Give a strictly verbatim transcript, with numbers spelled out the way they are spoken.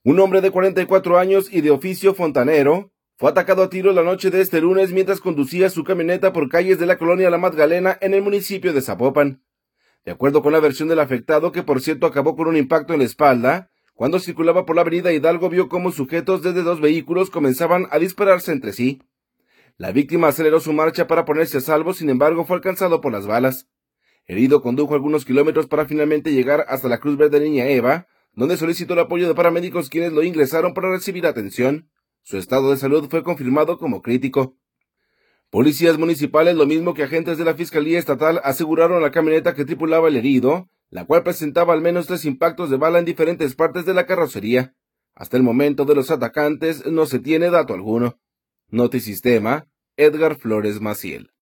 Un hombre de cuarenta y cuatro años y de oficio fontanero fue atacado a tiros la noche de este lunes mientras conducía su camioneta por calles de la colonia La Magdalena en el municipio de Zapopan. De acuerdo con la versión del afectado, que por cierto acabó con un impacto en la espalda, cuando circulaba por la avenida Hidalgo vio cómo sujetos desde dos vehículos comenzaban a dispararse entre sí. La víctima aceleró su marcha para ponerse a salvo, sin embargo fue alcanzado por las balas. Herido condujo algunos kilómetros para finalmente llegar hasta la Cruz Verde Niña Eva, donde solicitó el apoyo de paramédicos quienes lo ingresaron para recibir atención. Su estado de salud fue confirmado como crítico. Policías municipales, lo mismo que agentes de la Fiscalía Estatal, aseguraron la camioneta que tripulaba el herido, la cual presentaba al menos tres impactos de bala en diferentes partes de la carrocería. Hasta el momento de los atacantes no se tiene dato alguno. Notisistema, Edgar Flores Maciel.